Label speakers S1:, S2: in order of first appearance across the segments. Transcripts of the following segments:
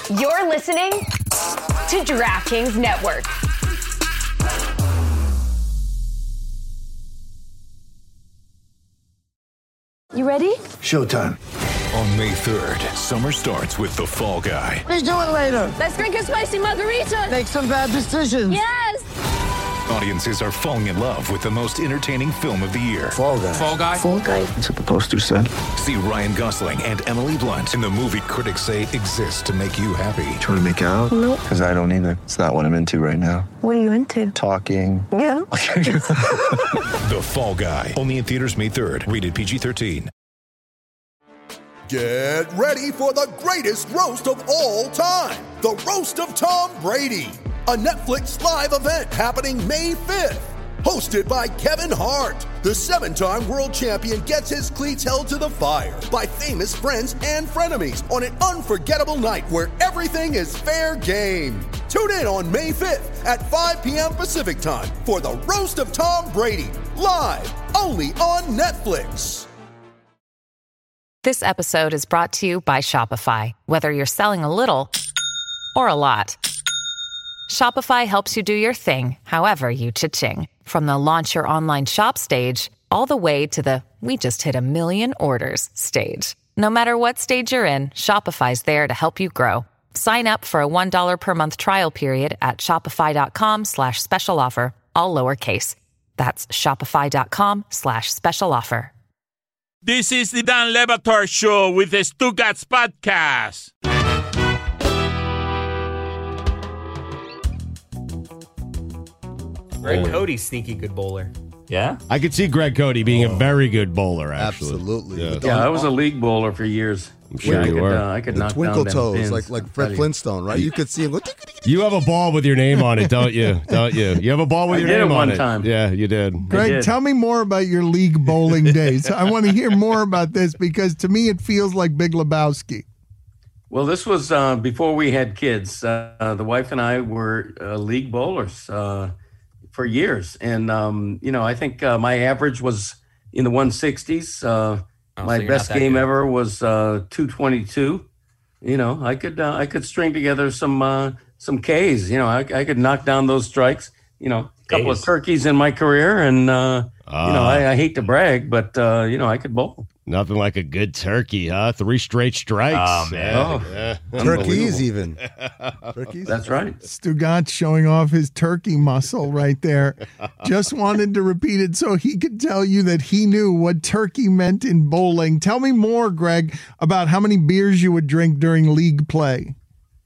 S1: You're listening to DraftKings Network.
S2: You ready?
S3: Showtime.
S4: On May 3rd, summer starts with The Fall Guy.
S2: Let's do it later. Let's drink a spicy margarita.
S3: Make some bad decisions.
S2: Yes.
S4: Audiences are falling in love with the most entertaining film of the year.
S3: Fall Guy.
S5: Fall Guy?
S2: Fall Guy.
S3: That's what the poster said.
S4: See Ryan Gosling and Emily Blunt in the movie critics say exists to make you happy.
S3: Trying to make it out?
S2: Nope.
S3: Because I don't either. It's not what I'm into right now.
S2: What are you into?
S3: Talking.
S2: Yeah.
S4: The Fall Guy. Only in theaters May 3rd. Rated PG-13.
S6: Get ready for the greatest roast of all time. The Roast of Tom Brady. A Netflix live event happening May 5th. Hosted by Kevin Hart. The 7-time world champion gets his cleats held to the fire by famous friends and frenemies on an unforgettable night where everything is fair game. Tune in on May 5th at 5 p.m. Pacific time for the Roast of Tom Brady. Live only on Netflix.
S7: This episode is brought to you by Shopify. Whether you're selling a little or a lot, Shopify helps you do your thing, however you cha-ching. From the launch your online shop stage, all the way to the we just hit 1 million orders stage. No matter what stage you're in, Shopify's there to help you grow. Sign up for a $1 per month trial period at shopify.com/special offer, all lowercase. That's shopify.com/special offer.
S8: This is the Dan Le Batard Show with the Stugats Podcast.
S5: Greg Cody's sneaky good bowler.
S9: Yeah?
S10: I could see Greg Cody being a very good bowler, actually.
S11: Absolutely.
S9: Yeah, I was a league bowler for years.
S10: I'm sure you were.
S9: I could
S11: The
S9: knock
S11: twinkle
S9: down them
S11: toes,
S9: pins.
S11: like Fred Flintstone, right? You could see him go.
S10: You have a ball with your name on it, don't you? Don't you? You have a ball with
S9: I
S10: your
S9: did
S10: name
S9: it
S10: on
S9: one
S10: it.
S9: time.
S10: Yeah, you did.
S12: Greg, tell me more about your league bowling days. I want to hear more about this because to me it feels like Big Lebowski.
S9: Well, this was before we had kids. The wife and I were league bowlers for years. And, I think my average was in the 160s. My best game ever was 222. I could string together some Ks. I could knock down those strikes. A couple of turkeys in my career, and I hate to brag, but I could bowl.
S10: Nothing like a good turkey, huh? 3 straight strikes.
S9: Oh, man.
S10: Yeah.
S11: Turkeys even. Turkeys?
S9: That's right.
S12: Stugat showing off his turkey muscle right there. Just wanted to repeat it so he could tell you that he knew what turkey meant in bowling. Tell me more, Greg, about how many beers you would drink during league play.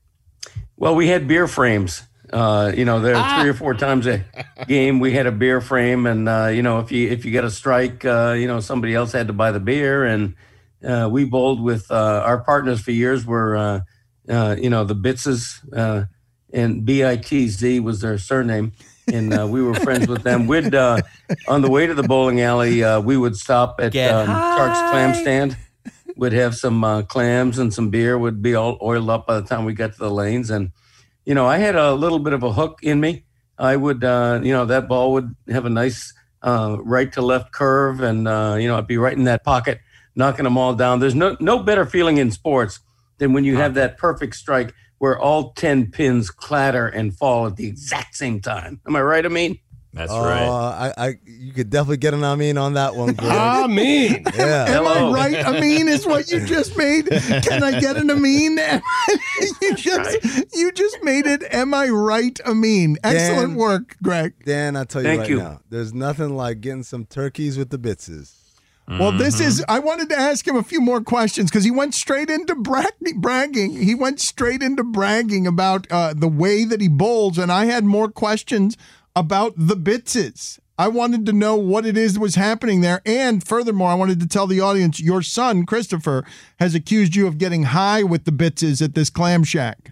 S9: Well, we had beer frames. There are 3 or 4 times a game we had a beer frame, and if you get a strike, somebody else had to buy the beer, and we bowled with our partners for years were the Bitzes, and BITZ was their surname, and we were friends with them. We'd on the way to the bowling alley, we would stop at Shark's Clam Stand. We'd have some clams and some beer. Would be all oiled up by the time we got to the lanes, and I had a little bit of a hook in me. I would, that ball would have a nice right to left curve, and I'd be right in that pocket, knocking them all down. There's no better feeling in sports than when you have that perfect strike where all 10 pins clatter and fall at the exact same time. Am I right, Amin?
S5: That's right.
S11: You could definitely get an Amin on that one, Greg.
S10: Amin.
S11: Yeah.
S12: Am I right? Amin is what you just made. Can I get an Amin? You just made it. Am I right, Amin? Excellent work, Greg.
S11: Dan, I'll tell you
S9: Thank
S11: right
S9: you.
S11: now, there's nothing like getting some turkeys with the Bitzes.
S12: Well, I wanted to ask him a few more questions because he went straight into bragging. He went straight into bragging about the way that he bowls, and I had more questions about the Bitzes. I wanted to know what it is that was happening there. And furthermore, I wanted to tell the audience, your son, Christopher, has accused you of getting high with the Bitzes at this clam shack.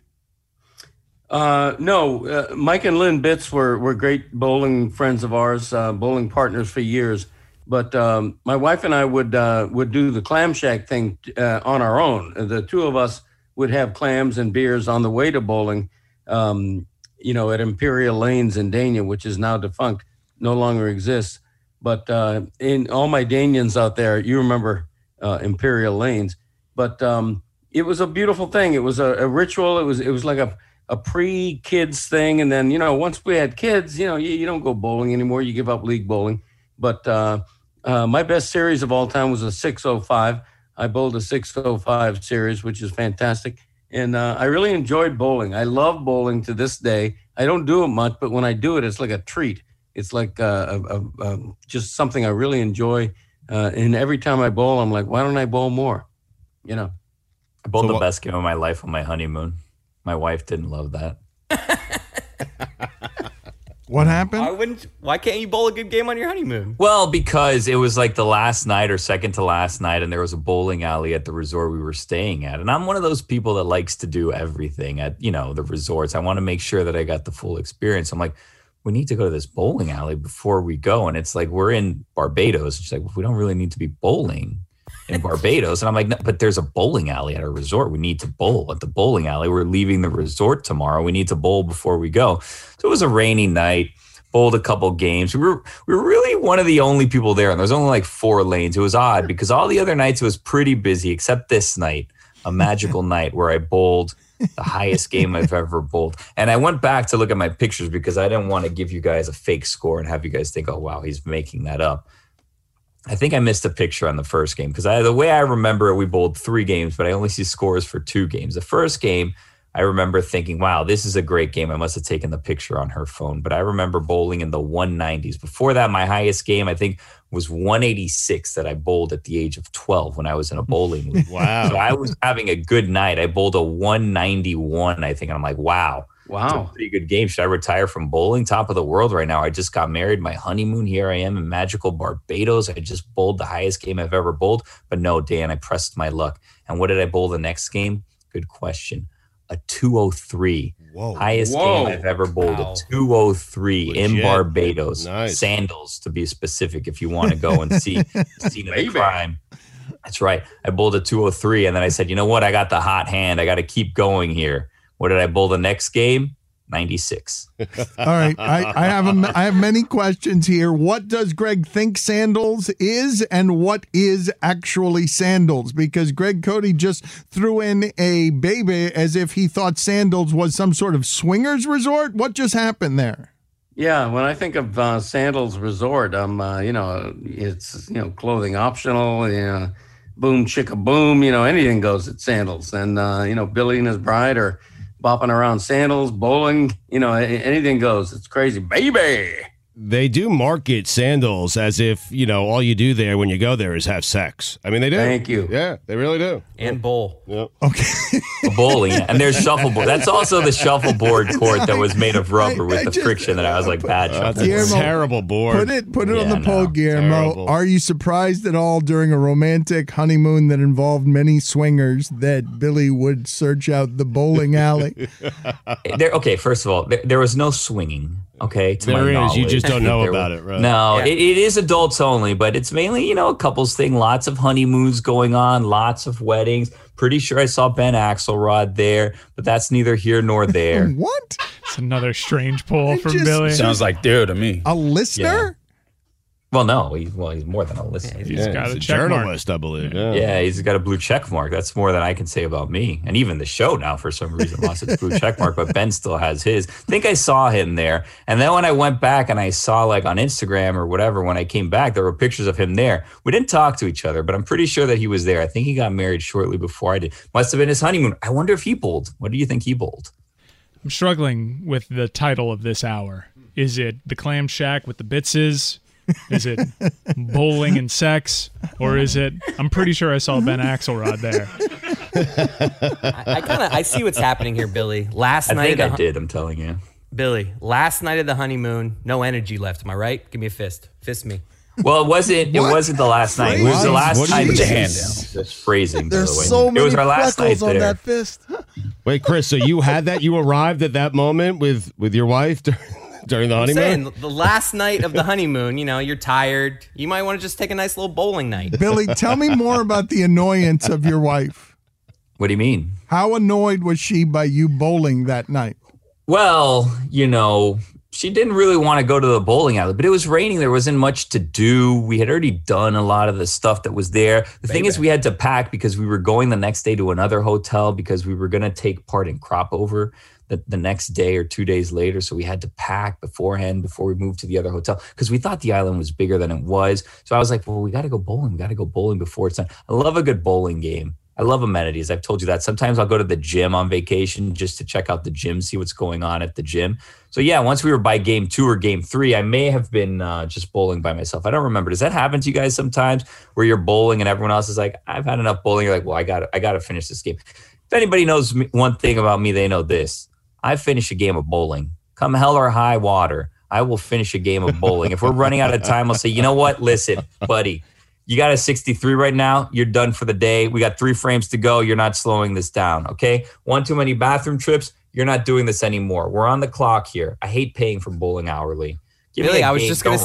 S9: No, Mike and Lynn Bitz were great bowling friends of ours, bowling partners for years. But my wife and I would do the clam shack thing on our own. The two of us would have clams and beers on the way to bowling, at Imperial Lanes in Dania, which is now defunct, no longer exists. But in all my Danians out there, you remember Imperial Lanes. But, it was a beautiful thing. It was a ritual. It was like a pre-kids thing. And then, once we had kids, you don't go bowling anymore. You give up league bowling. But my best series of all time was a 605. I bowled a 605 series, which is fantastic. And I really enjoyed bowling. I love bowling to this day. I don't do it much, but when I do it, it's like a treat. It's like just something I really enjoy. And every time I bowl, I'm like, why don't I bowl more? I
S13: bowled the best game of my life on my honeymoon. My wife didn't love that.
S12: What happened?
S5: Why can't you bowl a good game on your honeymoon?
S13: Well, because it was like the last night or second to last night, and there was a bowling alley at the resort we were staying at. And I'm one of those people that likes to do everything at, the resorts. I want to make sure that I got the full experience. I'm like, we need to go to this bowling alley before we go. And it's like, we're in Barbados. It's like, we don't really need to be bowling in Barbados. And I'm like, no, but there's a bowling alley at our resort. We need to bowl at the bowling alley. We're leaving the resort tomorrow. We need to bowl before we go. So it was a rainy night, bowled a couple games. We were really one of the only people there. And there's only like 4 lanes. It was odd because all the other nights it was pretty busy, except this night, a magical night where I bowled the highest game I've ever bowled. And I went back to look at my pictures because I didn't want to give you guys a fake score and have you guys think, oh, wow, he's making that up. I think I missed a picture on the first game because the way I remember it, we bowled 3 games, but I only see scores for 2 games. The first game, I remember thinking, wow, this is a great game. I must have taken the picture on her phone, but I remember bowling in the 190s. Before that, my highest game, I think, was 186 that I bowled at the age of 12 when I was in a bowling league.
S10: Wow.
S13: So I was having a good night. I bowled a 191, I think, and I'm like, wow.
S9: Wow.
S13: It's a pretty good game. Should I retire from bowling? Top of the world right now. I just got married. My honeymoon. Here I am in magical Barbados. I just bowled the highest game I've ever bowled. But no, Dan, I pressed my luck. And what did I bowl the next game? Good question. A 203.
S11: Whoa.
S13: Highest game I've ever bowled. A 203 in Barbados.
S10: Nice.
S13: Sandals, to be specific, if you want to go and see the scene of the crime. That's right. I bowled a 203. And then I said, you know what? I got the hot hand. I got to keep going here. What did I bowl the next game? 96.
S12: All right. I have many questions here. What does Greg think sandals is and what is actually sandals? Because Greg Cody just threw in a baby as if he thought sandals was some sort of swingers resort. What just happened there?
S9: Yeah, when I think of Sandals Resort, it's, clothing optional, boom, chicka boom, anything goes at Sandals. And, Billy and his bride are bopping around sandals, bowling, anything goes. It's crazy, baby.
S10: They do market sandals as if, all you do there when you go there is have sex. I mean, they do.
S9: Thank you.
S10: Yeah, they really do.
S5: And bowl.
S10: Yep.
S12: Okay.
S13: Bowling. And there's shuffleboard. That's also the shuffleboard court that was made of rubber with the friction that I was like, bad
S10: That's
S13: shuffleboard.
S10: a terrible board.
S12: Put it on the poll, Guillermo.
S10: Terrible.
S12: Are you surprised at all during a romantic honeymoon that involved many swingers that Billy would search out the bowling alley?
S13: Okay, first of all, there was no swinging. Okay, to my
S10: There is.
S13: knowledge.
S10: You just don't know about it, right?
S13: No,
S5: Yeah.
S13: it is adults only, but it's mainly, a couples thing. Lots of honeymoons going on, lots of weddings. Pretty sure I saw Ben Axelrod there, but that's neither here nor there.
S12: What?
S14: It's another strange poll from
S12: just-
S14: Billy.
S15: Sounds like dude to me.
S12: A listener?
S13: Well, no, he's more than a listener.
S14: He's got a
S10: a
S14: check mark.
S10: journalist, I believe.
S13: Yeah, he's got a blue check mark. That's more than I can say about me. And even the show now, for some reason, lost its blue check mark, but Ben still has his. I think I saw him there. And then when I went back and I saw, like, on Instagram or whatever, when I came back, there were pictures of him there. We didn't talk to each other, but I'm pretty sure that he was there. I think he got married shortly before I did. Must have been his honeymoon. I wonder if he bowled. What do you think he bowled?
S14: I'm struggling with the title of this hour. Is it The Clam Shack with the Bitses? Is it bowling and sex? Or is it, I'm pretty sure I saw Ben Axelrod there.
S5: I see what's happening here, Billy. Last
S13: I
S5: night
S13: think I did, I'm telling you.
S5: Billy, last night of the honeymoon, no energy left. Am I right? Give me a fist. Fist me.
S13: Well, it wasn't the last night. It was the last
S15: What do you
S13: time.
S15: put your hand
S13: That's phrasing, by
S11: There's
S13: the way.
S11: so
S13: It
S11: many
S13: was our last night
S11: freckles on
S13: there.
S11: that fist.
S10: Wait, Chris, so you had that? You arrived at that moment with your wife during the
S5: I'm
S10: honeymoon?
S5: saying, the last night of the honeymoon, you're tired. You might want to just take a nice little bowling night.
S12: Billy, tell me more about the annoyance of your wife.
S13: What do you mean?
S12: How annoyed was she by you bowling that night?
S13: Well, she didn't really want to go to the bowling alley, but it was raining. There wasn't much to do. We had already done a lot of the stuff that was there. The thing is, we had to pack because we were going the next day to another hotel because we were going to take part in crop over the next day or 2 days later. So we had to pack beforehand before we moved to the other hotel because we thought the island was bigger than it was. So I was like, well, we got to go bowling. We got to go bowling before it's done. I love a good bowling game. I love amenities. I've told you that. Sometimes I'll go to the gym on vacation just to check out the gym, see what's going on at the gym. So yeah, once we were by game 2 or game 3, I may have been just bowling by myself. I don't remember. Does that happen to you guys sometimes where you're bowling and everyone else is like, I've had enough bowling. You're like, well, I got to finish this game. If anybody knows one thing about me, they know this. I finish a game of bowling. Come hell or high water, I will finish a game of bowling. If we're running out of time, I'll say, you know what? Listen, buddy. You got a 63 right now. You're done for the day. We got 3 frames to go. You're not slowing this down, okay? 1 too many bathroom trips. You're not doing this anymore. We're on the clock here. I hate paying for bowling hourly.
S5: Billy, I was just about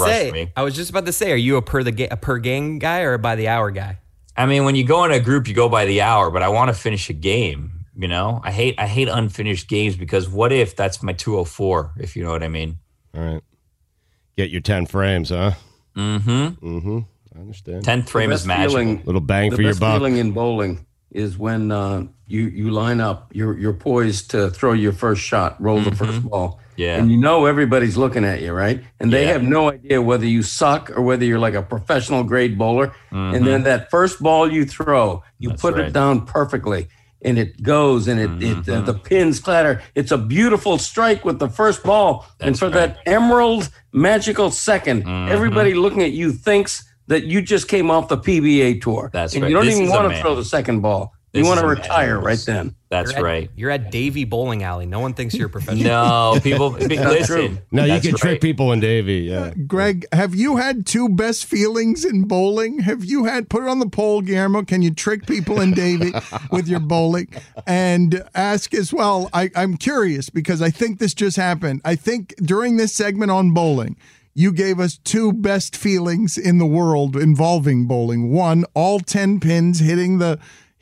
S5: to say, are you a per gang guy or a by the hour guy?
S13: I mean, when you go in a group, you go by the hour, but I want to finish a game. You know, I hate unfinished games because what if that's my 204? If you know what I mean.
S10: All right, get your 10 frames, huh?
S13: Mm-hmm.
S10: I understand.
S13: 10th frame is magical.
S10: Little bang for your buck.
S9: The best feeling in bowling is when you line up, you're poised to throw your first shot, roll the first ball.
S13: Yeah.
S9: And you know everybody's looking at you, right? And they have no idea whether you suck or whether you're like a professional grade bowler. And then that first ball you throw, you put it down perfectly. And it goes and the pins clatter. It's a beautiful strike with the first ball. And for that emerald magical second, everybody looking at you thinks that you just came off the PBA tour.
S13: That's
S9: and
S13: right.
S9: you don't
S13: This
S9: even
S13: is
S9: want
S13: a
S9: to
S13: man.
S9: throw the second ball. You
S13: This
S9: want to
S13: is a
S9: retire
S13: man.
S9: right then.
S13: That's right.
S5: You're at Davy Bowling Alley. No one thinks you're a professional.
S13: No, people, listen.
S10: No, you
S13: That's
S10: can trick
S13: right.
S10: people in Davy. Yeah.
S12: Greg, have you had 2 best feelings in bowling? Have you had, put it on the poll, Guillermo, can you trick people in Davy with your bowling? And ask as well, I'm curious because I think this just happened. I think during this segment on bowling, you gave us 2 best feelings in the world involving bowling. 1, all 10 pins hitting the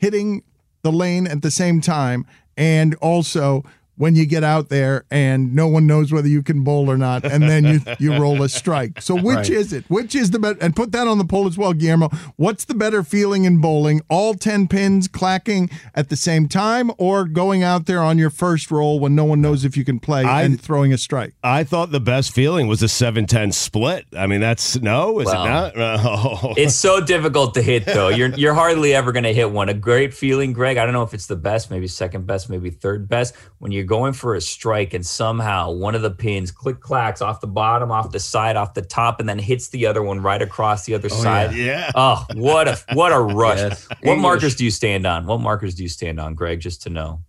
S12: lane at the same time, and also when you get out there and no one knows whether you can bowl or not, and then you roll a strike. So which is it? Which is the better? And put that on the poll as well, Guillermo. What's the better feeling in bowling? All 10 pins clacking at the same time, or going out there on your first roll when no one knows if you can play and throwing a strike?
S10: I thought the best feeling was a 7-10 split. I mean, is it not? No.
S13: It's so difficult to hit, though. You're hardly ever going to hit one. A great feeling, Greg. I don't know if it's the best, maybe second best, maybe third best. When you're going for a strike and somehow one of the pins clacks off the bottom, off the side, off the top, and then hits the other one right across the other side.
S10: Yeah.
S13: Oh, what a rush.
S9: Yes.
S13: What
S9: English.
S13: markers do you stand on? What markers do you stand on, Greg, just to know?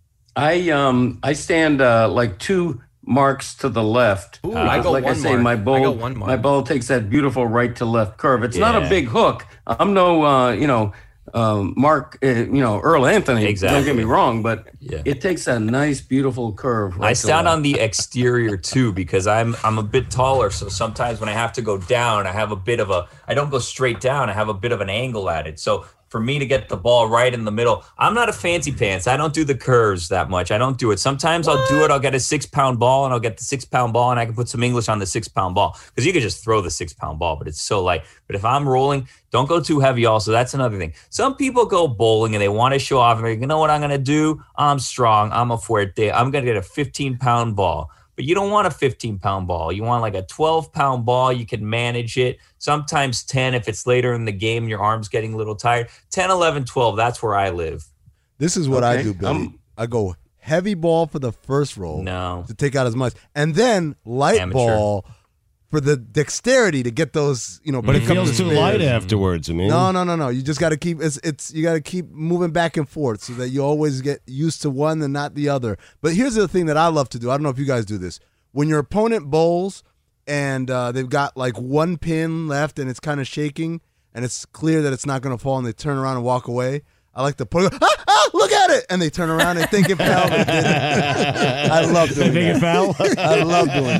S9: I stand like 2 marks to the left.
S5: Ooh, I go
S9: like
S5: one
S9: I say,
S5: mark.
S9: my
S5: I go
S9: ball,
S5: one mark.
S9: my ball takes that beautiful right to left curve. It's not a big hook. I'm no, Mark, Earl Anthony.
S13: Exactly.
S9: Don't get me wrong, but it takes a nice, beautiful curve. Right
S13: I
S9: to
S13: stand
S9: left.
S13: on the exterior too because I'm a bit taller, so sometimes when I have to go down, I don't go straight down. I have a bit of an angle at it. So for me to get the ball right in the middle, I'm not a fancy pants. I don't do the curves that much. I don't do it. Sometimes I'll do it. I'll get a 6-pound ball and I'll get the 6-pound ball and I can put some English on the 6-pound ball because you could just throw the 6-pound ball, but it's so light. But if I'm rolling, don't go too heavy also. That's another thing. Some people go bowling and they want to show off and they're like, you know what I'm going to do? I'm strong. I'm a fuerte. I'm going to get a 15-pound ball. But you don't want a 15-pound ball. You want like a 12-pound ball. You can manage it. Sometimes 10 if it's later in the game, your arm's getting a little tired. 10, 11, 12, that's where I live.
S11: This is what I do, Billy. I go heavy ball for the first roll to take out as much, and then light ball for the dexterity to get those,
S10: But it feels too light afterwards. I mean,
S11: no. You just got to keep you got to keep moving back and forth so that you always get used to one and not the other. But here's the thing that I love to do. I don't know if you guys do this. When your opponent bowls and they've got like 1 pin left and it's kind of shaking and it's clear that it's not going to fall and they turn around and walk away, I like to put it, look at it, and they turn around and think it fell. They did it. I love doing
S10: think
S11: that.
S10: it fell?
S11: I love doing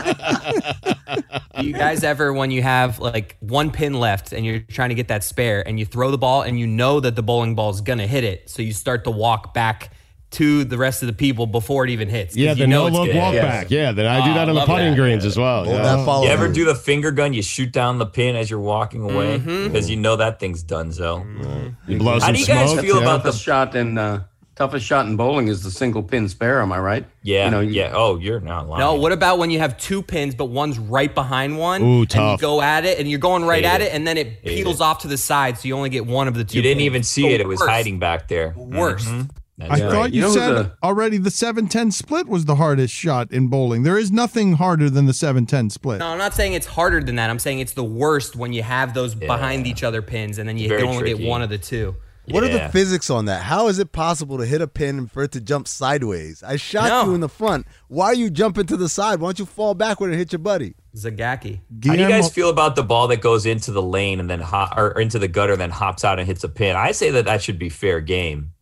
S11: that.
S5: Do you guys ever, when you have like 1 pin left and you're trying to get that spare and you throw the ball and you know that the bowling ball is going to hit it, so you start to walk back to the rest of the people before it even hits.
S10: Yeah, the
S5: no
S10: no-look walk back. Yeah, then I do that on the putting greens as well.
S13: You ever do the finger gun? You shoot down the pin as you're walking away because you know that thing's donezo.
S10: You blow
S13: How
S10: some
S13: do you guys
S10: smoke,
S13: feel about the
S9: toughest shot in bowling is the single pin spare? Am I right?
S13: Yeah, Oh, you're not lying.
S5: No, what about when you have 2 pins, but one's right behind one?
S10: Ooh,
S5: and
S10: tough.
S5: you go at it, and you're going right at it, and then it peels off to the side, so you only get one of the 2
S13: You didn't
S5: pins.
S13: even see it. It was hiding back there.
S5: Worst.
S12: I thought you said already the 7-10 split was the hardest shot in bowling. There is nothing harder than the 7-10 split.
S5: No, I'm not saying it's harder than that. I'm saying it's the worst when you have those behind each other pins, and then you
S13: Very
S5: only
S13: tricky.
S5: get one of the 2.
S11: What are the physics on that? How is it possible to hit a pin and for it to jump sideways? I shot you in the front. Why are you jumping to the side? Why don't you fall backward and hit your buddy?
S5: Zagaki.
S13: How do you guys feel about the ball that goes into the lane and then or into the gutter and then hops out and hits a pin? I say that should be fair game.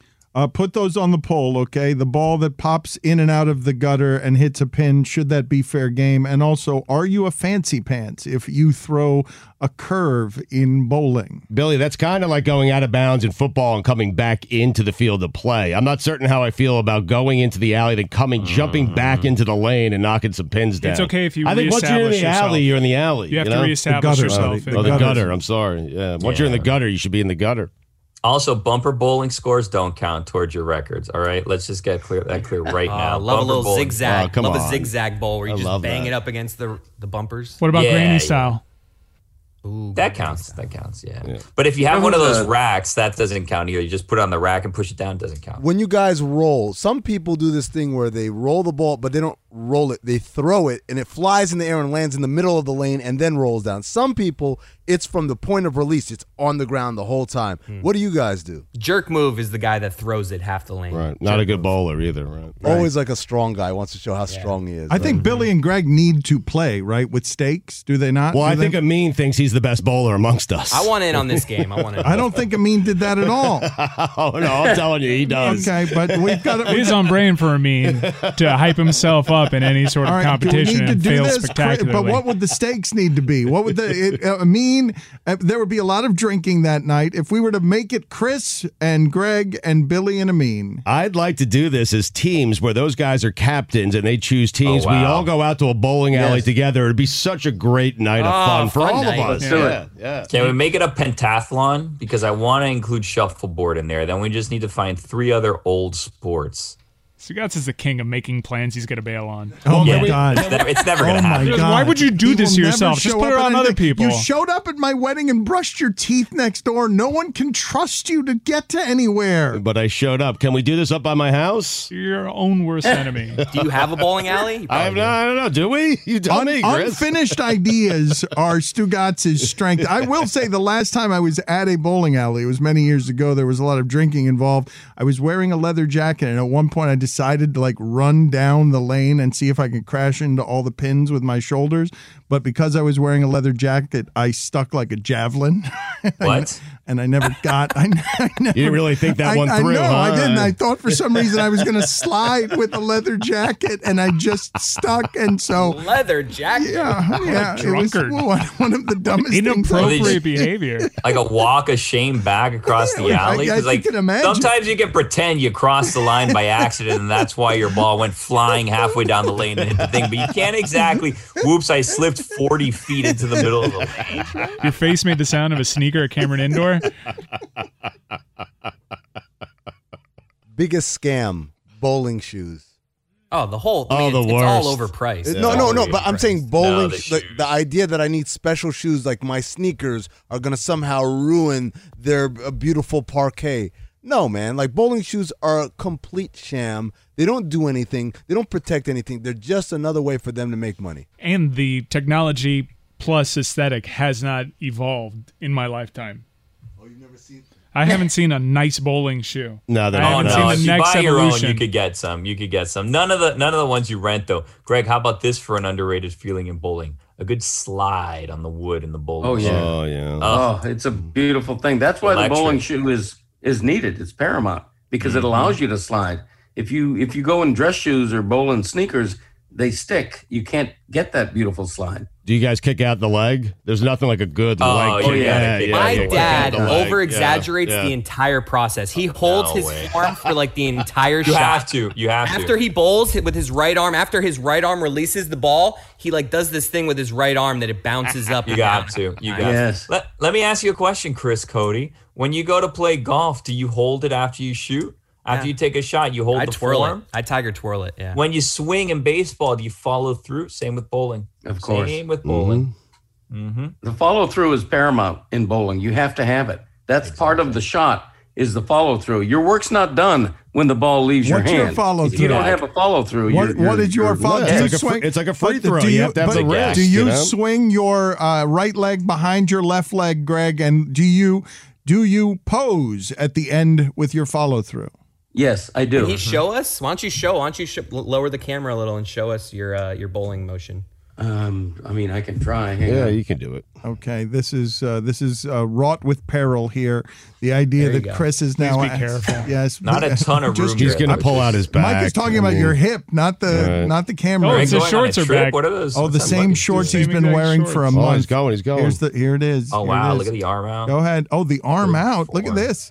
S12: Put those on the poll, okay? The ball that pops in and out of the gutter and hits a pin, should that be fair game? And also, are you a fancy pants if you throw a curve in bowling?
S10: Billy, that's kind of like going out of bounds in football and coming back into the field of play. I'm not certain how I feel about going into the alley, then jumping back into the lane and knocking some pins down.
S14: It's okay if you
S10: I think once you're in the
S14: reestablish
S10: alley,
S14: yourself.
S10: you're in the alley.
S14: You have to
S10: know?
S14: reestablish yourself.
S10: The gutter. I'm sorry. Yeah. Once you're in the gutter, you should be in the gutter.
S13: Also, bumper bowling scores don't count towards your records. All right, let's just get that clear right now.
S5: Love a little
S13: bowling.
S5: zigzag. Love a zigzag bowl where you just bang it up against the bumpers.
S14: What about granny style?
S5: Ooh,
S13: that counts. That counts. Yeah. But if you have one of those racks, that doesn't count either. You just put it on the rack and push it down. It doesn't count.
S11: When you guys roll, some people do this thing where they roll the ball, but they don't roll it. They throw it, and it flies in the air and lands in the middle of the lane and then rolls down. Some people, it's from the point of release. It's on the ground the whole time. What do you guys do?
S5: Jerk move is the guy that throws it half the lane.
S10: Right. Not a good bowler either, right?
S11: Always like a strong guy, wants to show how strong he is.
S12: I think Billy and Greg need to play, right, with stakes, do they not?
S10: Well, I think Amin thinks he's the best bowler amongst us.
S5: I want in on this game.
S12: I don't think Amin did that at all.
S10: Oh, no, I'm telling you, he does.
S12: Okay, but we've got it.
S14: He's on brain for Amin to hype himself up in any sort of competition and fail spectacularly.
S12: But what would the stakes need to be? What would there would be a lot of drinking that night. If we were to make it Chris and Greg and Billy and Amin.
S10: I'd like to do this as teams where those guys are captains and they choose teams. We all go out to a bowling alley together. It'd be such a great night of fun for all of us.
S13: Yeah. Can we make it a pentathlon? Because I want to include shuffleboard in there. Then we just need to find 3 other old sports.
S14: Sugats is the king of making plans he's going to bail on.
S12: Oh, my God.
S13: It's never going to happen.
S14: Why would you do this to yourself? Just put it on other people.
S12: You showed up at my wedding and brushed your teeth next door. No one can trust you to get to anywhere.
S10: But I showed up. Can we do this up by my house?
S14: You're your own worst enemy.
S5: Do you have a bowling alley?
S10: I don't know. Do we? You tell me, Chris.
S12: Unfinished ideas are Stugats' strength. I will say the last time I was at a bowling alley, it was many years ago, there was a lot of drinking involved. I was wearing a leather jacket, and at one point I decided to run down the lane and see if I could crash into all the pins with my shoulders. But because I was wearing a leather jacket, I stuck like a javelin.
S13: What?
S12: And I never got. I never,
S10: you didn't really think that one through,
S12: No,
S10: huh?
S12: I didn't. I thought for some reason I was going to slide with a leather jacket, and I just stuck. And so
S5: leather jacket.
S12: Yeah. It was one of the dumbest
S14: inappropriate behavior.
S13: Like a walk of shame back across the alley.
S12: I can imagine.
S13: Sometimes you can pretend you crossed the line by accident, and that's why your ball went flying halfway down the lane and hit the thing. But you can't exactly. Whoops! I slipped 40 feet into the middle of the lane.
S14: Your face made the sound of a sneaker at Cameron Indoor.
S11: Biggest scam, bowling shoes.
S5: Oh, the whole.
S10: the
S5: it's
S10: worst.
S5: all overpriced.
S11: No. But I'm saying bowling.
S13: No,
S11: the idea that I need special shoes, like my sneakers, are gonna somehow ruin their beautiful parquet. No, man. Like bowling shoes are a complete sham. They don't do anything. They don't protect anything. They're just another way for them to make money.
S14: And the technology plus aesthetic has not evolved in my lifetime.
S11: Oh, you've never seen?
S14: I haven't seen a nice bowling shoe.
S10: No, they're
S14: I
S10: not.
S14: haven't
S13: If
S14: seen the
S13: you
S14: next
S13: buy your own,
S14: evolution.
S13: you could get some. None of the ones you rent though. Greg, how about this for an underrated feeling in bowling? A good slide on the wood in the bowling.
S9: Oh, yeah.
S13: shoe.
S10: Oh, yeah.
S9: Oh, it's a beautiful thing. That's why the bowling shoe is needed. It's paramount because it allows you to slide. If you go in dress shoes or bowling sneakers, they stick. You can't get that beautiful slide.
S10: Do you guys kick out the leg? There's nothing like a good leg.
S5: My dad over-exaggerates the entire process. He holds his arm for like the entire shot.
S13: You have to.
S5: After he bowls with his right arm, after his right arm releases the ball, he like does this thing with his right arm that it bounces up.
S13: You got to. Let me ask you a question, Chris Cody. When you go to play golf, do you hold it after you shoot? After you take a shot, you hold the form?
S5: I Tiger twirl it, yeah.
S13: When you swing in baseball, do you follow through? Same with bowling.
S9: Of course.
S13: Same with bowling.
S9: The follow through is paramount in bowling. You have to have it. That's part of the shot is the follow through. Your work's not done when the ball leaves your hand.
S12: What's your follow through?
S9: If you don't have a follow through.
S12: What is your follow through?
S10: It's like a free throw. You have to have the wrist.
S12: Do you swing your right leg behind your left leg, Greg? And do you pose at the end with your follow through?
S9: Yes, I do.
S5: Can you show us? Why don't you lower the camera a little and show us your bowling motion?
S9: I mean, I can try.
S10: Hang on. You can do it.
S12: Okay, this is wrought with peril here. The idea that Chris is now.
S14: Please be careful.
S12: Yes,
S13: not a ton of room.
S10: He's going to pull out his back.
S12: Mike is talking about your hip, not the camera.
S14: Oh, the shorts are back.
S13: What are those?
S12: Oh, the same shorts he's been wearing for a month.
S10: He's going.
S12: Here it is.
S13: Oh wow! Look at the arm out.
S12: Go ahead. Oh, the arm out. Look at this.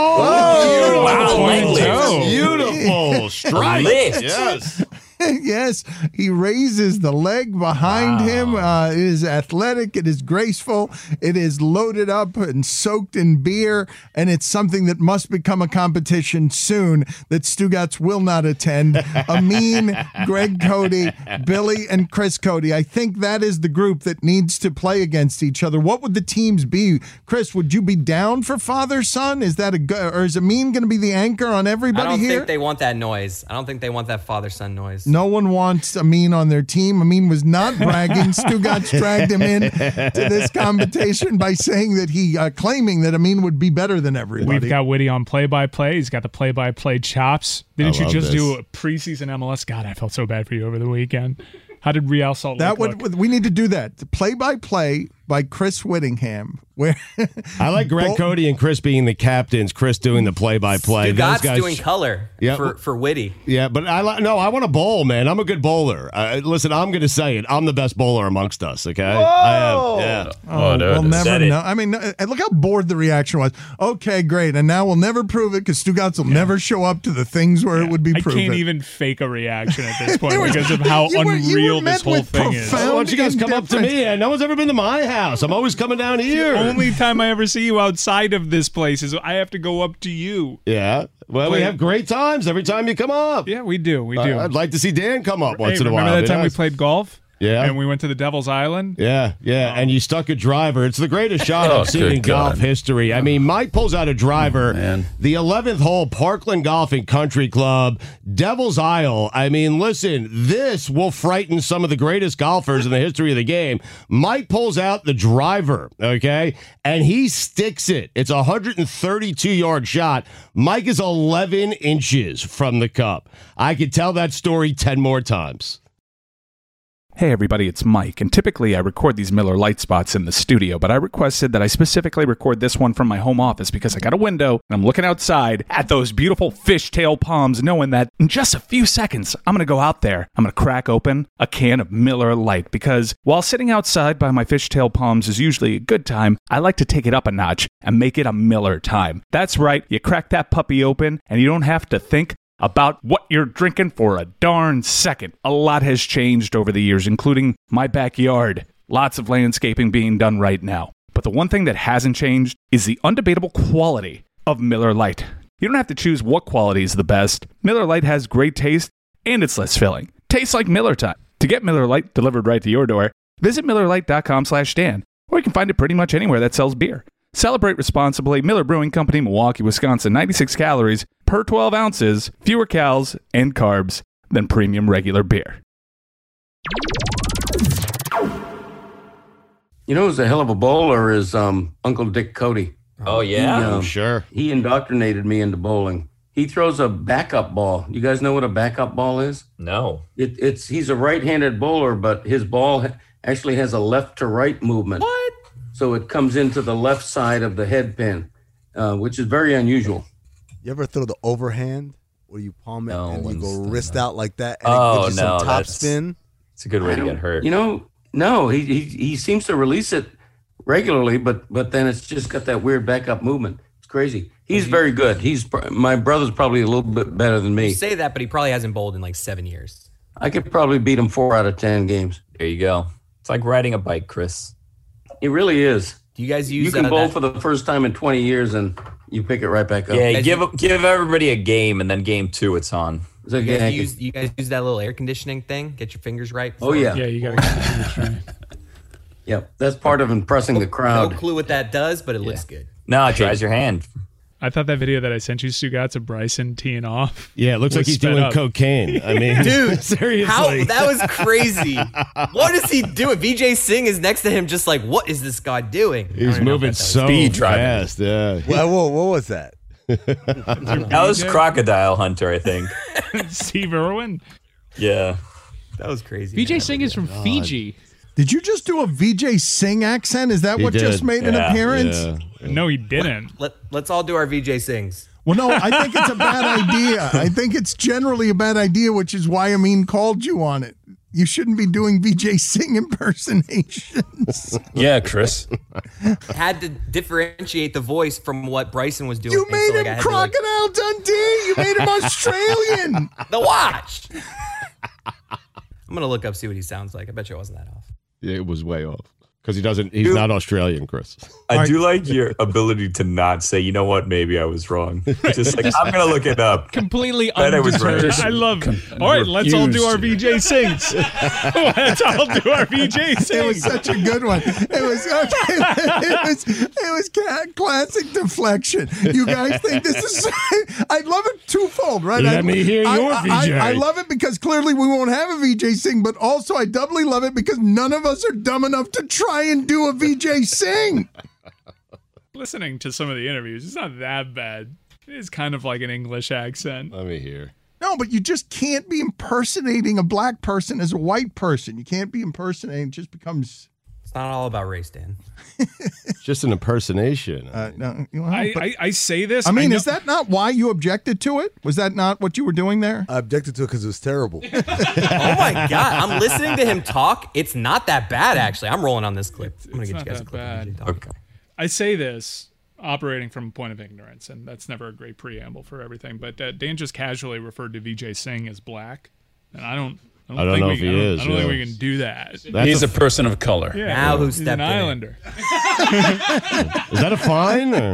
S10: Oh, beautiful strike. Yes.
S12: Yes, he raises the leg behind him. It is athletic. It is graceful. It is loaded up and soaked in beer, and it's something that must become a competition soon that Stugotz will not attend. Amin, Greg Cody, Billy, and Chris Cody. I think that is the group that needs to play against each other. What would the teams be? Chris, would you be down for father-son? Is that or is Amin going to be the anchor on everybody here?
S5: I don't think they want that noise. I don't think they want that father-son noise.
S12: No one wants Amin on their team. Amin was not bragging. Stugotz dragged him in to this competition by saying that claiming that Amin would be better than everybody.
S14: We've got Witty on play-by-play. He's got the play-by-play chops. Didn't you just do a preseason MLS? God, I felt so bad for you over the weekend. How did Real Salt Lake look?
S12: We need to do that. The play-by-play by Chris Whittingham. Where
S10: I like Greg Cody and Chris being the captains. Chris doing the play-by-play.
S5: Stugotz doing color for Witty.
S10: Yeah, but I want to bowl, man. I'm a good bowler. Listen, I'm going to say it. I'm the best bowler amongst us. Okay, I am. Yeah.
S12: We'll never know. I mean, look how bored the reaction was. Okay, great, and now we'll never prove it because Stugotz will never show up to the things where it would be proven.
S14: I can't even fake a reaction at this point because of how unreal this whole thing is.
S10: Why don't you guys come up to me? No one's ever been to my house. I'm always coming down here.
S14: The only time I ever see you outside of this place is I have to go up to you.
S10: Yeah. Well, we have great times every time you come up.
S14: Yeah, we do. We do.
S10: I'd like to see Dan come up once in a while.
S14: Remember that time we played golf?
S10: Yeah.
S14: And we went to the Devil's Island?
S10: Yeah. And you stuck a driver. It's the greatest shot I've seen in golf history. I mean, Mike pulls out a driver. The 11th hole, Parkland Golf and Country Club, Devil's Isle. I mean, listen, this will frighten some of the greatest golfers in the history of the game. Mike pulls out the driver, okay? And he sticks it. It's a 132-yard shot. Mike is 11 inches from the cup. I could tell that story 10 more times.
S15: Hey everybody, it's Mike, and typically I record these Miller Lite spots in the studio, but I requested that I specifically record this one from my home office because I got a window and I'm looking outside at those beautiful fishtail palms, knowing that in just a few seconds I'm going to go out there, I'm going to crack open a can of Miller Lite, because while sitting outside by my fishtail palms is usually a good time, I like to take it up a notch and make it a Miller time. That's right, you crack that puppy open and you don't have to think about what you're drinking for a darn second. A lot has changed over the years, including my backyard. Lots of landscaping being done right now. But the one thing that hasn't changed is the undebatable quality of Miller Lite. You don't have to choose what quality is the best. Miller Lite has great taste, and it's less filling. Tastes like Miller time. To get Miller Lite delivered right to your door, visit MillerLite.com/Dan, or you can find it pretty much anywhere that sells beer. Celebrate responsibly. Miller Brewing Company, Milwaukee, Wisconsin. 96 calories per 12 ounces, fewer calories and carbs than premium regular beer.
S9: You know who's a hell of a bowler is Uncle Dick Cody.
S13: Oh, yeah?
S10: Sure.
S9: He indoctrinated me into bowling. He throws a backup ball. You guys know what a backup ball is?
S13: No.
S9: He's a right-handed bowler, but his ball actually has a left to right movement.
S5: What?
S9: So it comes into the left side of the head pin, which is very unusual.
S11: You ever throw the overhand where you palm it and you go wrist out like that and it gives you some top spin?
S13: It's a good way to get hurt.
S9: You know, No, he seems to release it regularly, but then it's just got that weird backup movement. It's crazy. He's very good. My brother's probably a little bit better than me.
S5: You say that, but he probably hasn't bowled in like 7 years.
S9: I could probably beat him 4 out of 10 games.
S13: There you go. It's like riding a bike, Chris.
S9: It really is.
S5: Do you guys use?
S9: You can bowl for the first time in 20 years, and you pick it right back up.
S13: Yeah, give everybody a game, and then game 2, it's on.
S5: You guys use that little air conditioning thing? Get your fingers right.
S9: Oh yeah.
S14: Yeah, you got to get your fingers right.
S9: Yep, that's part of impressing the crowd.
S5: No clue what that does, but it looks good.
S13: No, it dries your hand.
S14: I thought that video that I sent you, Stugats, of Bryson teeing off.
S10: Yeah, it looks like he's doing cocaine. I mean,
S5: dude,
S10: seriously.
S5: That was crazy. What is he doing? Vijay Singh is next to him, just like, what is this guy doing?
S10: He's moving so fast. Yeah.
S11: Well, what was that?
S13: That was Crocodile Hunter, I think.
S14: Steve Irwin?
S13: Yeah.
S5: That was crazy.
S16: Vijay Singh is from Fiji.
S12: Did you just do a Vijay Singh accent? Is that what just made an appearance?
S14: Yeah. No, he didn't.
S5: Let's all do our Vijay Singhs.
S12: Well, no, I think it's a bad idea. I think it's generally a bad idea, which is why Amin called you on it. You shouldn't be doing Vijay Singh impersonations.
S17: Yeah, Chris.
S5: Had to differentiate the voice from what Bryson was doing.
S12: You made him Crocodile Dundee. You made him Australian.
S5: The watch. I'm going to look up, see what he sounds like. I bet you it wasn't that off.
S10: Yeah, it was way off. Because he's not Australian, Chris.
S13: I do like your ability to not say, you know what, maybe I was wrong. Just like, I'm going to look it up.
S16: Completely
S13: I was right.
S14: I love it. All right, let's all do our Vijay Sings. Let's all do our Vijay Sings.
S12: It was such a good one. It was classic deflection. You guys think this is... I love it twofold, right?
S10: Let me hear your Vijay.
S12: I love it because clearly we won't have a Vijay Singh, but also I doubly love it because none of us are dumb enough to try and do a Vijay Singh.
S14: Listening to some of the interviews, it's not that bad. It is kind of like an English accent.
S10: Let me hear.
S12: No, but you just can't be impersonating a black person as a white person. You can't be impersonating. It just becomes...
S5: It's not all about race, Dan.
S10: It's just an impersonation.
S14: I say this.
S12: I mean, is that not why you objected to it? Was that not what you were doing there?
S11: I objected to it because it was terrible.
S5: Oh my God. I'm listening to him talk. It's not that bad, actually. I'm rolling on this clip. I'm going to get you guys a clip.
S14: Okay. I say this operating from a point of ignorance, and that's never a great preamble for everything, but Dan just casually referred to Vijay Singh as black, and I don't
S10: know if he is.
S14: I don't think we can do that.
S17: He's a person of color.
S14: Yeah,
S5: now who's
S14: he's an Islander.
S10: Is that a fine? Or?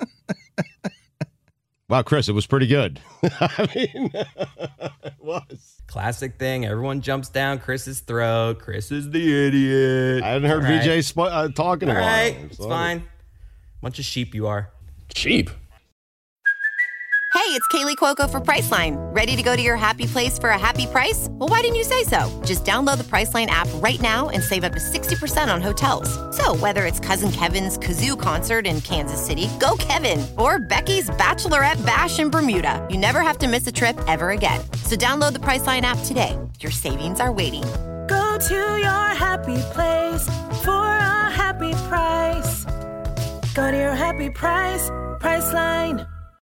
S10: Wow, Chris, it was pretty good. I mean, it was.
S5: Classic thing. Everyone jumps down Chris's throat. Chris is the idiot.
S10: I hadn't heard VJ talking about it.
S5: All right, it's fine. Bunch of sheep you are.
S17: Sheep?
S18: Hey, it's Kaylee Cuoco for Priceline. Ready to go to your happy place for a happy price? Well, why didn't you say so? Just download the Priceline app right now and save up to 60% on hotels. So whether it's Cousin Kevin's Kazoo Concert in Kansas City, go Kevin, or Becky's Bachelorette Bash in Bermuda, you never have to miss a trip ever again. So download the Priceline app today. Your savings are waiting.
S19: Go to your happy place for a happy price. Go to your happy price, Priceline.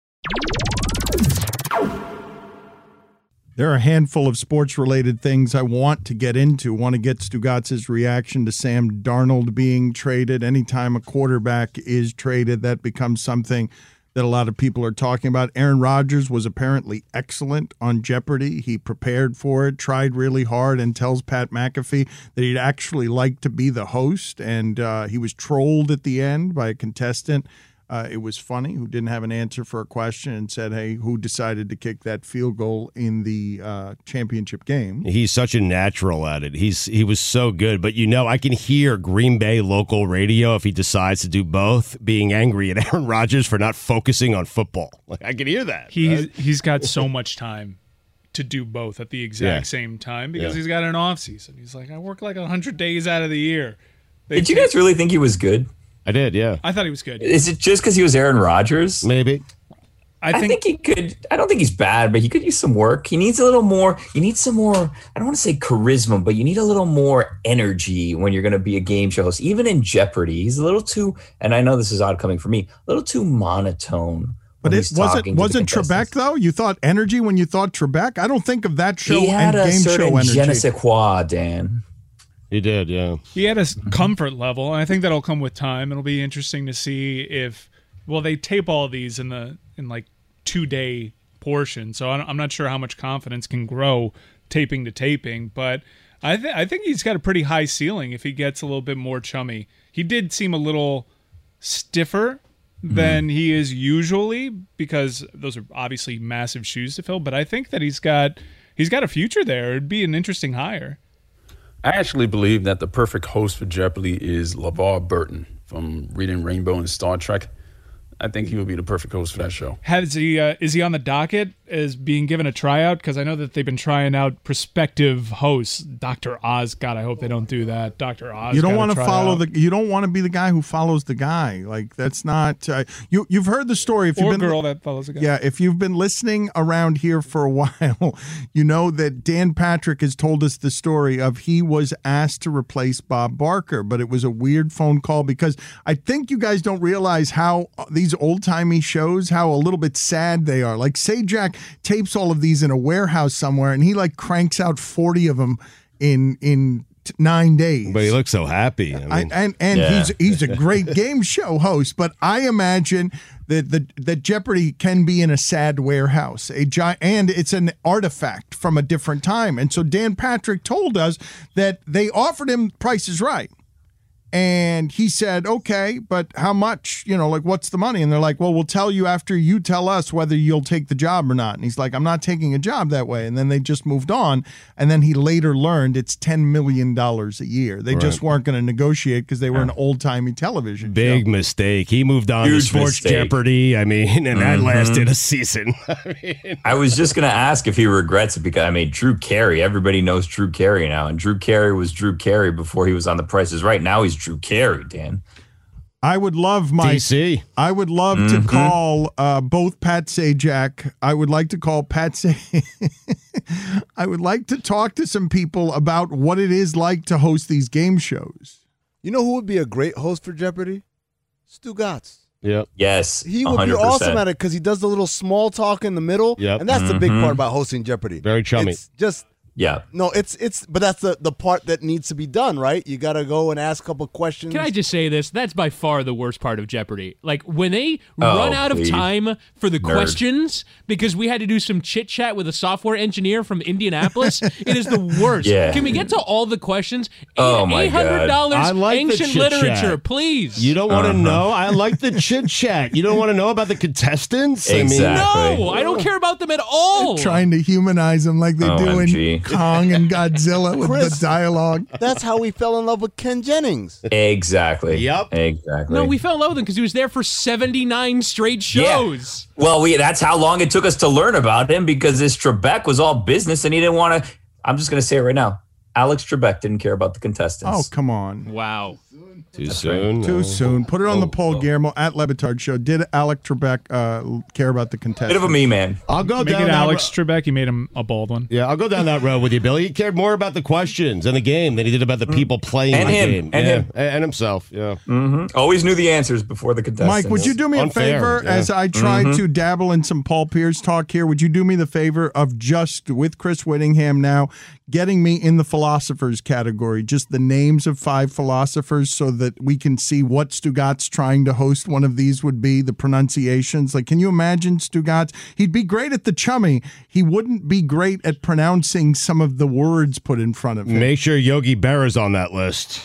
S12: There are a handful of sports-related things I want to get into. Want to get Stugats' reaction to Sam Darnold being traded. Anytime a quarterback is traded, that becomes something that a lot of people are talking about. Aaron Rodgers was apparently excellent on Jeopardy. He prepared for it, tried really hard, and tells Pat McAfee that he'd actually like to be the host. And he was trolled at the end by a contestant. It was funny, who didn't have an answer for a question and said, hey, who decided to kick that field goal in the championship game?
S10: He's such a natural at it. He was so good. But, I can hear Green Bay local radio, if he decides to do both, being angry at Aaron Rodgers for not focusing on football. Like, I can hear that.
S14: He's got so much time to do both at the exact same time because he's got an off season. He's like, I work like 100 days out of the year.
S13: Did you guys really think he was good?
S10: I did, yeah.
S14: I thought he was good.
S13: Is it just because he was Aaron Rodgers?
S10: Maybe.
S13: I think he could. I don't think he's bad, but he could use some work. He needs a little more. You need some more. I don't want to say charisma, but you need a little more energy when you're going to be a game show host. Even in Jeopardy, he's a little too. And I know this is odd coming from me. A little too monotone.
S12: But it wasn't Trebek though. You thought energy when you thought Trebek. I don't think of that show
S13: he had
S12: and
S13: a
S12: game show energy.
S13: Je ne sais quoi, Dan.
S10: He did, yeah.
S14: He had a comfort level, and I think that'll come with time. It'll be interesting to see if, well, they tape all these in like 2-day portion, so I'm not sure how much confidence can grow taping to taping, but I think he's got a pretty high ceiling if he gets a little bit more chummy. He did seem a little stiffer than he is usually, because those are obviously massive shoes to fill, but I think that he's got a future there. It'd be an interesting hire.
S17: I actually believe that the perfect host for Jeopardy is LeVar Burton from Reading Rainbow and Star Trek. I think he would be the perfect host for that show.
S14: Is he on the docket as being given a tryout? Because I know that they've been trying out prospective hosts. Dr. Oz, God, I hope they don't do that. Dr. Oz,
S12: you don't want to follow you don't want to be the guy who follows the guy. Like, that's not. You've heard the story. If you've been
S14: girl that follows the guy.
S12: Yeah, if you've been listening around here for a while, you know that Dan Patrick has told us the story of he was asked to replace Bob Barker, but it was a weird phone call, because I think you guys don't realize how these old-timey shows, how a little bit sad they are. Like, Sajak tapes all of these in a warehouse somewhere, and he like cranks out 40 of them in 9 days.
S10: But he looks so happy.
S12: He's a great game show host. But I imagine that Jeopardy can be in a sad warehouse, and it's an artifact from a different time. And so Dan Patrick told us that they offered him Price is Right. And he said, okay, but how much? Like, what's the money? And they're like, well, we'll tell you after you tell us whether you'll take the job or not. And he's like, I'm not taking a job that way. And then they just moved on. And then he later learned it's $10 million a year. They just weren't going to negotiate because they were an old-timey television
S10: Big
S12: show.
S10: mistake. He moved on to Sports Jeopardy. I mean, and that lasted a season.
S13: I was just going to ask if he regrets it, because, Drew Carey, everybody knows Drew Carey now. And Drew Carey was Drew Carey before he was on The Price is Right. Now he's Drew Carey, Dan.
S12: I would love
S10: DC.
S12: I would love to call both Pat Sajak. I would like to call Pat I would like to talk to some people about what it is like to host these game shows.
S11: You know who would be a great host for Jeopardy? Stu Gatz.
S10: Yep.
S13: Yes.
S11: He would 100%. Be awesome at it because he does the little small talk in the middle.
S10: Yep.
S11: And that's the big part about hosting Jeopardy.
S10: Very chummy.
S11: It's just.
S13: Yeah.
S11: No, but that's the part that needs to be done, right? You got to go and ask a couple questions.
S16: Can I just say this? That's by far the worst part of Jeopardy. Like, when they run out of time for the questions because we had to do some chit-chat with a software engineer from Indianapolis, it is the worst.
S13: Yeah.
S16: Can we get to all the questions?
S13: Oh, my God.
S16: $800
S10: I like
S16: ancient
S10: the chit-chat.
S16: literature, please.
S10: You don't want to know? I like the chit-chat. You don't want to know about the contestants?
S13: Exactly.
S16: No, I don't care about them at all.
S12: Trying to humanize them like they do in Kong and Godzilla with
S11: Chris,
S12: the dialogue.
S11: That's how we fell in love with Ken Jennings.
S13: Exactly.
S10: Yep.
S13: Exactly.
S16: No, we fell in love with him because he was there for 79 straight shows.
S13: Yeah. Well, that's how long it took us to learn about him, because this Trebek was all business and he didn't want to. I'm just going to say it right now. Alex Trebek didn't care about the contestants.
S12: Oh, come on.
S16: Wow.
S10: Too soon.
S12: Too soon. Put it on the poll, Guillermo, at Le Batard Show. Did Alex Trebek care about the contestants?
S13: Bit of a me, man.
S10: I'll go
S14: Make
S10: down
S14: it
S10: that
S14: Alex Trebek. He made him a bald one.
S10: Yeah, I'll go down that road with you, Billy. He cared more about the questions and the game than he did about the people playing
S13: and
S10: the
S13: him.
S10: game.
S13: And him.
S10: And himself, yeah.
S13: Always knew the answers before the contestants.
S12: Mike, would you do me a favor as I try to dabble in some Paul Pierce talk here? Would you do me the favor of just, with Chris Whittingham now, getting me in the philosophers category, just the names of 5 philosophers so that we can see what Stugatz trying to host one of these would be, the pronunciations. Like, can you imagine Stugatz? He'd be great at the chummy. He wouldn't be great at pronouncing some of the words put in front of him.
S10: Make sure Yogi Berra's on that list.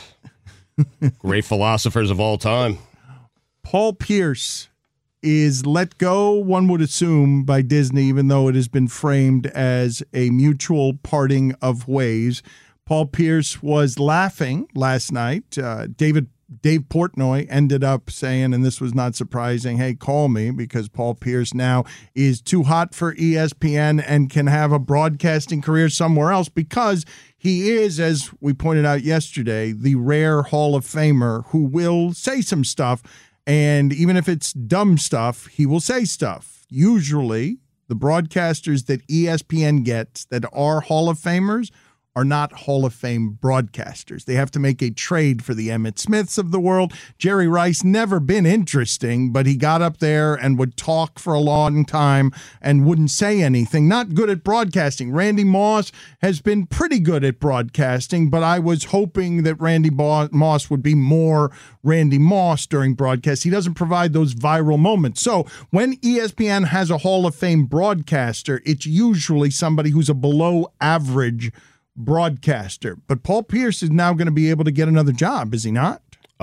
S10: Great philosophers of all time.
S12: Paul Pierce is let go, one would assume, by Disney, even though it has been framed as a mutual parting of ways. Paul Pierce was laughing last night. Dave Portnoy ended up saying, and this was not surprising, hey, call me, because Paul Pierce now is too hot for ESPN and can have a broadcasting career somewhere else, because he is, as we pointed out yesterday, the rare Hall of Famer who will say some stuff. And even if it's dumb stuff, he will say stuff. Usually, the broadcasters that ESPN gets that are Hall of Famers are not Hall of Fame broadcasters. They have to make a trade for the Emmitt Smiths of the world. Jerry Rice, never been interesting, but he got up there and would talk for a long time and wouldn't say anything. Not good at broadcasting. Randy Moss has been pretty good at broadcasting, but I was hoping that Randy Moss would be more Randy Moss during broadcasts. He doesn't provide those viral moments. So when ESPN has a Hall of Fame broadcaster, it's usually somebody who's a below average broadcaster. But Paul Pierce is now going to be able to get another job, is he not?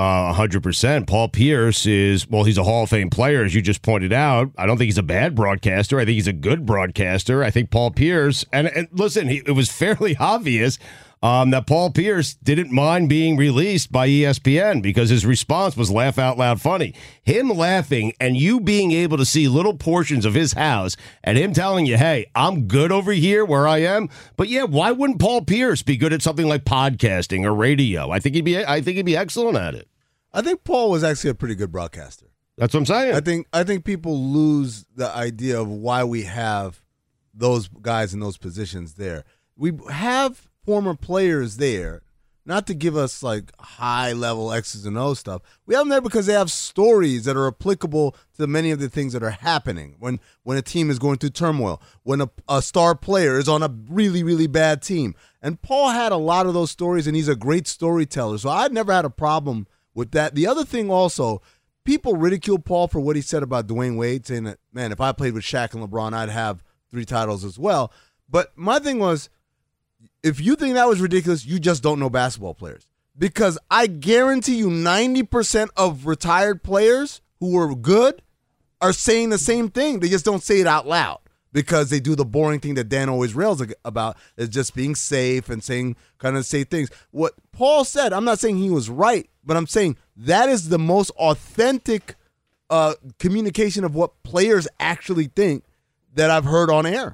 S10: 100%. Paul Pierce is, well, he's a Hall of Fame player, as you just pointed out. I don't think he's a bad broadcaster. I think he's a good broadcaster. I think Paul Pierce, and listen, it was fairly obvious that Paul Pierce didn't mind being released by ESPN because his response was laugh out loud funny. Him laughing and you being able to see little portions of his house and him telling you, hey, I'm good over here where I am. But yeah, why wouldn't Paul Pierce be good at something like podcasting or radio? I think he'd be excellent at it.
S11: I think Paul was actually a pretty good broadcaster.
S10: That's what I'm saying.
S11: I think people lose the idea of why we have those guys in those positions there. We have former players there, not to give us like high-level X's and O's stuff. We have them there because they have stories that are applicable to many of the things that are happening when a team is going through turmoil, when a star player is on a really, really bad team. And Paul had a lot of those stories, and he's a great storyteller. So I've never had a problem with that. The other thing also, people ridicule Paul for what he said about Dwayne Wade, saying that, man, if I played with Shaq and LeBron, I'd have 3 titles as well. But my thing was, if you think that was ridiculous, you just don't know basketball players. Because I guarantee you 90% of retired players who were good are saying the same thing. They just don't say it out loud because they do the boring thing that Dan always rails about, is just being safe and saying kind of safe things. What Paul said, I'm not saying he was right, but I'm saying that is the most authentic communication of what players actually think that I've heard on air.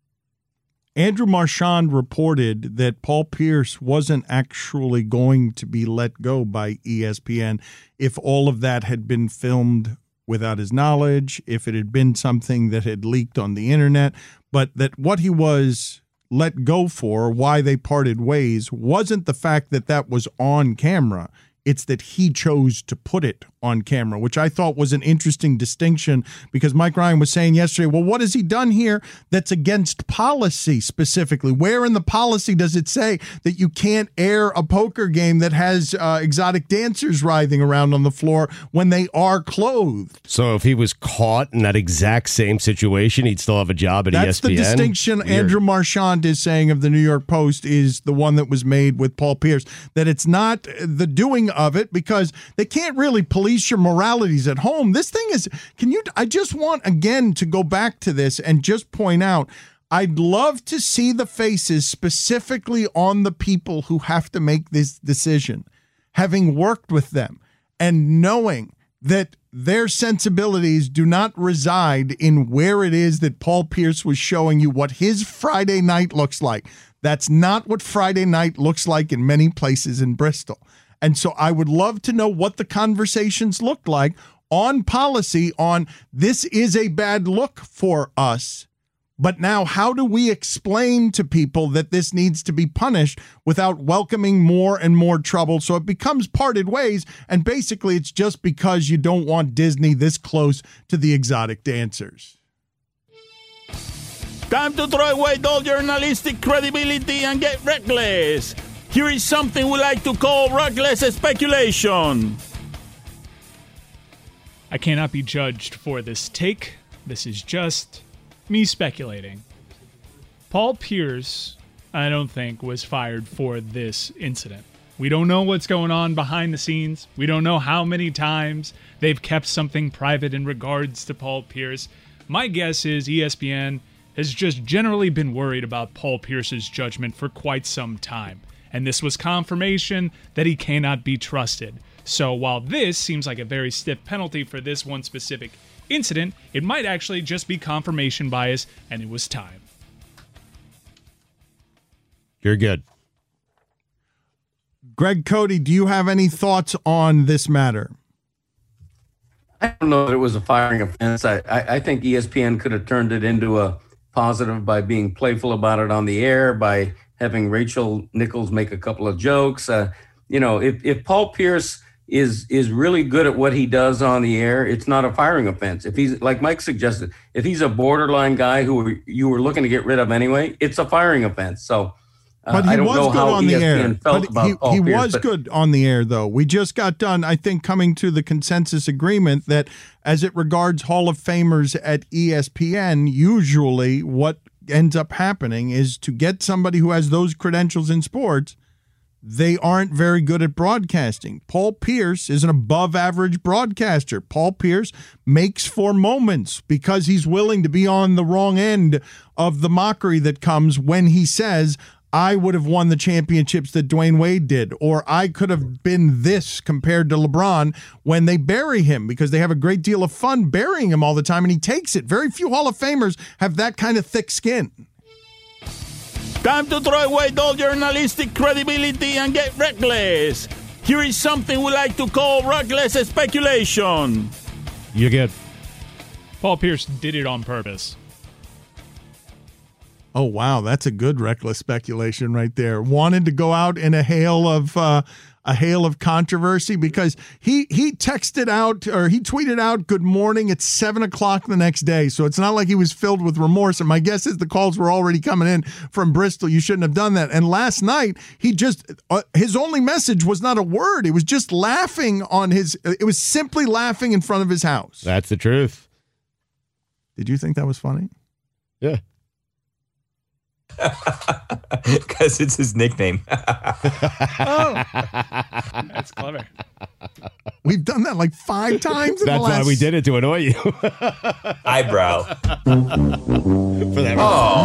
S12: Andrew Marchand reported that Paul Pierce wasn't actually going to be let go by ESPN if all of that had been filmed without his knowledge, if it had been something that had leaked on the internet, but that what he was let go for, why they parted ways, wasn't the fact that that was on camera. It's that he chose to put it on camera, which I thought was an interesting distinction because Mike Ryan was saying yesterday, well, what has he done here that's against policy specifically? Where in the policy does it say that you can't air a poker game that has exotic dancers writhing around on the floor when they are clothed?
S10: So if he was caught in that exact same situation, he'd still have a job at ESPN?
S12: That's the distinction Andrew Marchand is saying of the New York Post is the one that was made with Paul Pierce, that it's not the doing of it because they can't really police your moralities at home. This thing is, I just want again to go back to this and just point out, I'd love to see the faces specifically on the people who have to make this decision, having worked with them and knowing that their sensibilities do not reside in where it is that Paul Pierce was showing you what his Friday night looks like. That's not what Friday night looks like in many places in Bristol. And so I would love to know what the conversations looked like on policy on this is a bad look for us. But now how do we explain to people that this needs to be punished without welcoming more and more trouble? So it becomes parted ways. And basically it's just because you don't want Disney this close to the exotic dancers.
S8: Time to throw away all journalistic credibility and get reckless. Here is something we like to call reckless speculation.
S14: I cannot be judged for this take. This is just me speculating. Paul Pierce, I don't think, was fired for this incident. We don't know what's going on behind the scenes. We don't know how many times they've kept something private in regards to Paul Pierce. My guess is ESPN has just generally been worried about Paul Pierce's judgment for quite some time. And this was confirmation that he cannot be trusted. So while this seems like a very stiff penalty for this one specific incident, it might actually just be confirmation bias, and it was time.
S10: You're good.
S12: Greg Cody, do you have any thoughts on this matter?
S9: I don't know that it was a firing offense. I think ESPN could have turned it into a positive by being playful about it on the air, by having Rachel Nichols make a couple of jokes. If Paul Pierce is really good at what he does on the air, it's not a firing offense. If he's, like Mike suggested, if he's a borderline guy who you were looking to get rid of anyway, it's a firing offense. So
S12: but he
S9: I don't
S12: was
S9: know
S12: good
S9: how
S12: on the air.
S9: ESPN felt about Paul
S12: he
S9: Pierce,
S12: was good on the air, though. We just got done, I think, coming to the consensus agreement that as it regards Hall of Famers at ESPN, usually what ends up happening is to get somebody who has those credentials in sports, they aren't very good at broadcasting. Paul Pierce is an above-average broadcaster. Paul Pierce makes for moments because he's willing to be on the wrong end of the mockery that comes when he says, I would have won the championships that Dwayne Wade did, or I could have been this compared to LeBron, when they bury him because they have a great deal of fun burying him all the time, and he takes it. Very few Hall of Famers have that kind of thick skin.
S8: Time to throw away all journalistic credibility and get reckless. Here is something we like to call reckless speculation.
S10: You get
S14: Paul Pierce did it on purpose.
S12: Oh, wow. That's a good reckless speculation right there. Wanted to go out in a hail of controversy because he texted out, or he tweeted out, good morning at 7:00 the next day. So it's not like he was filled with remorse. And my guess is the calls were already coming in from Bristol. You shouldn't have done that. And last night, he just, his only message was not a word. It was just laughing it was simply laughing in front of his house.
S10: That's the truth.
S12: Did you think that was funny?
S10: Yeah.
S13: Because it's his nickname.
S14: Oh, that's clever.
S12: We've done that like 5 times.
S10: That's why we did it, to annoy you.
S13: Eyebrow.
S10: For that.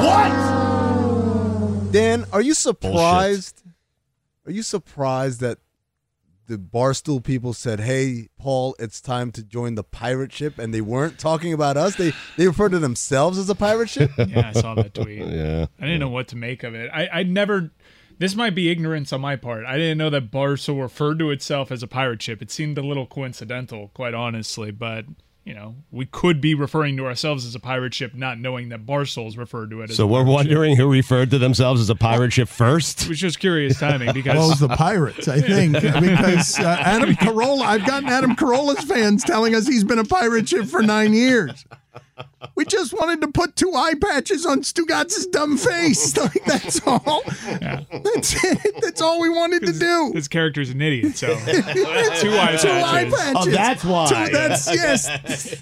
S11: What? Dan, are you surprised? Bullshit. Are you surprised that the Barstool people said, hey, Paul, it's time to join the pirate ship, and they weren't talking about us? They referred to themselves as a pirate ship?
S14: Yeah, I saw that tweet.
S10: Yeah.
S14: I didn't know what to make of it. I never, this might be ignorance on my part. I didn't know that Barstool referred to itself as a pirate ship. It seemed a little coincidental, quite honestly, but, we could be referring to ourselves as a pirate ship, not knowing that Barstool's referred to it as
S10: so
S14: a pirate
S10: we're wondering
S14: ship.
S10: who referred to themselves as a pirate ship first?
S14: It was just curious timing because...
S12: Well, it was the Pirates, I think, because Adam Carolla, I've gotten Adam Carolla's fans telling us he's been a pirate ship for 9 years. We just wanted to put 2 eye patches on Stugatz's dumb face. Like, that's all.
S14: Yeah.
S12: That's it. That's all we wanted to do.
S14: His character's an idiot, so 2 eye patches.
S10: Oh, that's why.
S12: Yes.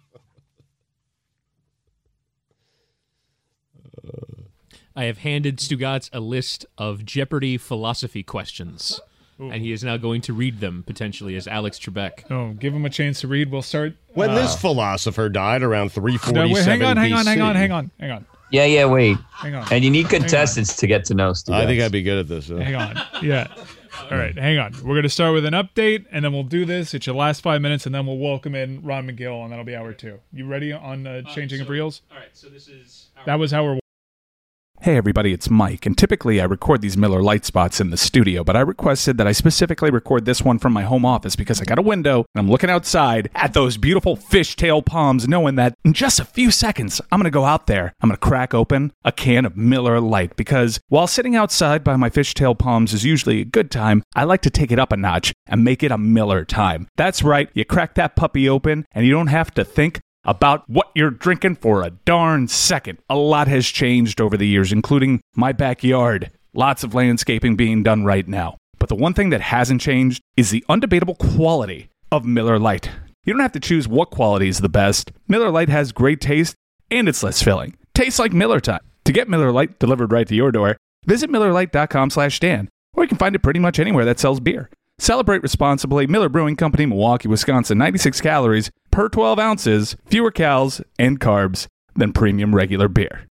S16: I have handed Stugatz a list of Jeopardy philosophy questions. Ooh. And he is now going to read them, potentially, as Alex Trebek.
S14: Oh, give him a chance to read. We'll start.
S10: When this philosopher died around 347
S14: no, wait, hang on.
S10: BC.
S13: Yeah, wait.
S14: Hang on.
S13: And you need contestants to get to know Stugatz.
S10: I think I'd be good at this.
S14: Hang on. Yeah. All right, hang on. We're going to start with an update, and then we'll do this. It's your last 5 minutes, and then we'll welcome in Ron McGill, and that'll be hour 2. You ready on changing of reels?
S16: All right, so this is...
S14: That was hour 1.
S15: Hey everybody, it's Mike, and typically I record these Miller Lite spots in the studio, but I requested that I specifically record this one from my home office because I got a window and I'm looking outside at those beautiful fishtail palms, knowing that in just a few seconds I'm going to go out there, I'm going to crack open a can of Miller Lite, because while sitting outside by my fishtail palms is usually a good time, I like to take it up a notch and make it a Miller time. That's right, you crack that puppy open and you don't have to think about what you're drinking for a darn second. A lot has changed over the years, including my backyard. Lots of landscaping being done right now. But the one thing that hasn't changed is the undebatable quality of Miller Lite. You don't have to choose what quality is the best. Miller Lite has great taste, and it's less filling. Tastes like Miller time. To get Miller Lite delivered right to your door, visit MillerLite.com/Dan, or you can find it pretty much anywhere that sells beer. Celebrate responsibly. Miller Brewing Company, Milwaukee, Wisconsin. 96 calories per 12 ounces, fewer calories and carbs than premium regular beer.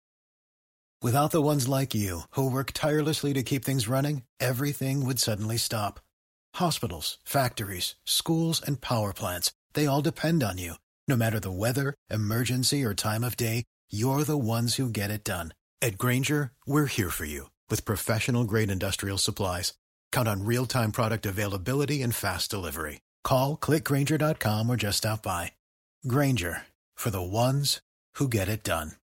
S20: Without the ones like you, who work tirelessly to keep things running, everything would suddenly stop. Hospitals, factories, schools, and power plants, they all depend on you. No matter the weather, emergency, or time of day, you're the ones who get it done. At Grainger, we're here for you with professional-grade industrial supplies. Count on real-time product availability and fast delivery. Call, click Grainger.com, or just stop by. Grainger, for the ones who get it done.